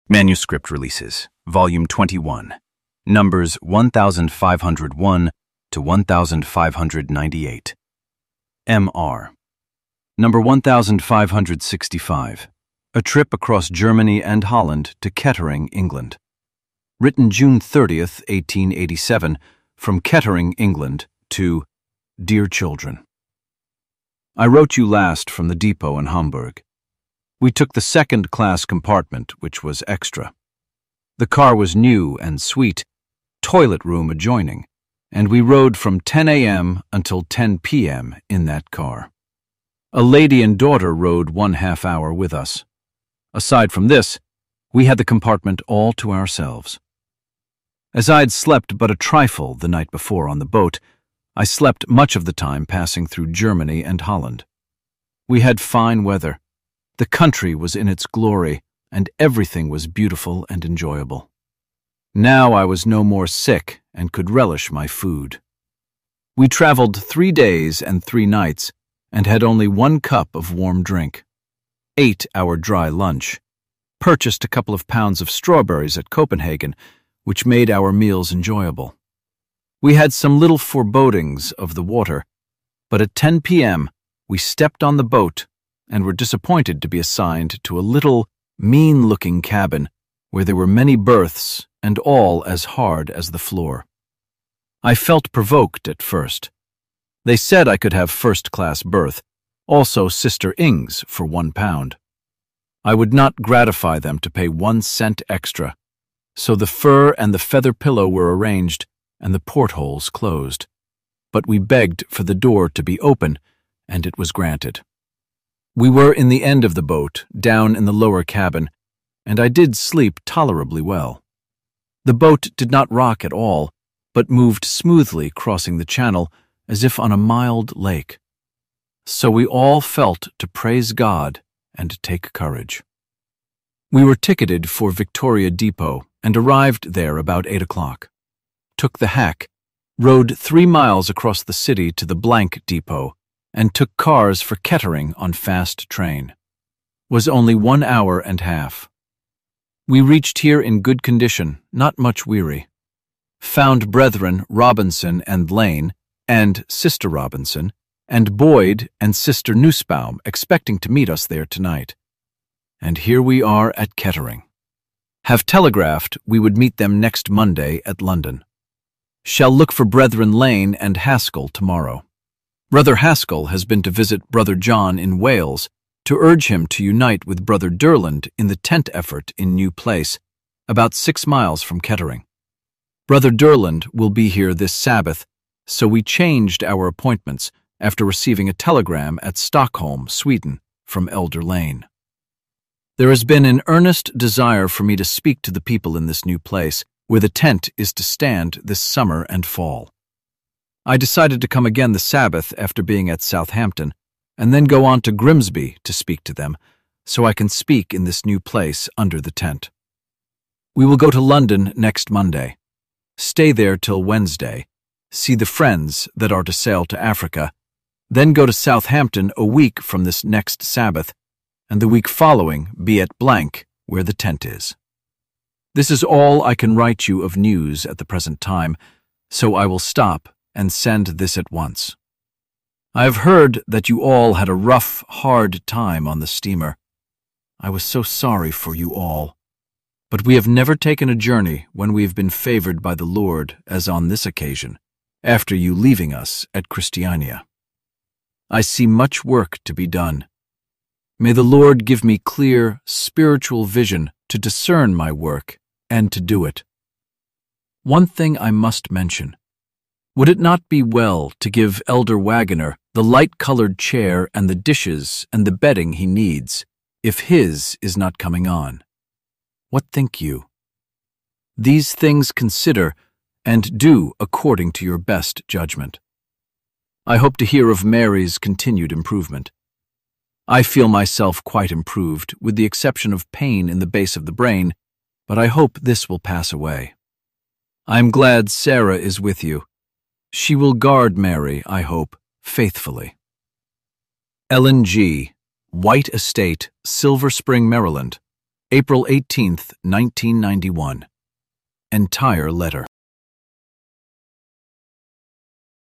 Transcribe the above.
Manuscript Releases, Volume 21, Numbers 1501 to 1598. M.R. Number 1565, A Trip Across Germany and Holland to Kettering, England. Written June 30th, 1887, from Kettering, England, to Dear Children. I wrote you last from the depot in Hamburg. We took the second-class compartment, which was extra. The car was new and sweet, toilet room adjoining, and we rode from 10 a.m. until 10 p.m. in that car. A lady and daughter rode 1/2 hour with us. Aside from this, we had the compartment all to ourselves. As I'd slept but a trifle the night before on the boat, I slept much of the time passing through Germany and Holland. We had fine weather. The country was in its glory, and everything was beautiful and enjoyable. Now I was no more sick and could relish my food. We traveled 3 days and 3 nights, and had only 1 cup of warm drink, ate our dry lunch, purchased a couple of pounds of strawberries at Copenhagen, which made our meals enjoyable. We had some little forebodings of the water, but at 10 p.m. we stepped on the boat and were disappointed to be assigned to a little, mean-looking cabin where there were many berths and all as hard as the floor. I felt provoked at first. They said I could have first-class berth, also Sister Ing's for £1. I would not gratify them to pay 1 cent extra, so the fur and the feather pillow were arranged and the portholes closed. But we begged for the door to be open, and it was granted. We were in the end of the boat, down in the lower cabin, and I did sleep tolerably well. The boat did not rock at all, but moved smoothly crossing the channel as if on a mild lake. So we all felt to praise God and take courage. We were ticketed for Victoria Depot and arrived there about 8 o'clock. Took the hack, rode 3 miles across the city to the blank depot, and took cars for Kettering on fast train. Was only 1 hour and half. We reached here in good condition, not much weary. Found brethren Robinson and Lane, and Sister Robinson, and Boyd and Sister Nussbaum expecting to meet us there tonight. And here we are at Kettering. Have telegraphed we would meet them next Monday at London. Shall look for brethren Lane and Haskell tomorrow. Brother Haskell has been to visit Brother John in Wales to urge him to unite with Brother Durland in the tent effort in New Place, about 6 miles from Kettering. Brother Durland will be here this Sabbath, so we changed our appointments after receiving a telegram at Stockholm, Sweden, from Elder Lane. There has been an earnest desire for me to speak to the people in this new place, where the tent is to stand this summer and fall. I decided to come again the Sabbath after being at Southampton, and then go on to Grimsby to speak to them, so I can speak in this new place under the tent. We will go to London next Monday, stay there till Wednesday, see the friends that are to sail to Africa, then go to Southampton a week from this next Sabbath, and the week following be at blank where the tent is. This is all I can write you of news at the present time, so I will stop and send this at once. I have heard that you all had a rough, hard time on the steamer. I was so sorry for you all. But we have never taken a journey when we have been favored by the Lord as on this occasion, after you leaving us at Christiania. I see much work to be done. May the Lord give me clear, spiritual vision to discern my work and to do it. One thing I must mention. Would it not be well to give Elder Wagoner the light-colored chair and the dishes and the bedding he needs, if his is not coming on? What think you? These things consider, and do according to your best judgment. I hope to hear of Mary's continued improvement. I feel myself quite improved, with the exception of pain in the base of the brain, but I hope this will pass away. I am glad Sarah is with you. She will guard Mary, I hope, faithfully. Ellen G., White Estate, Silver Spring, Maryland, April 18, 1991. Entire letter.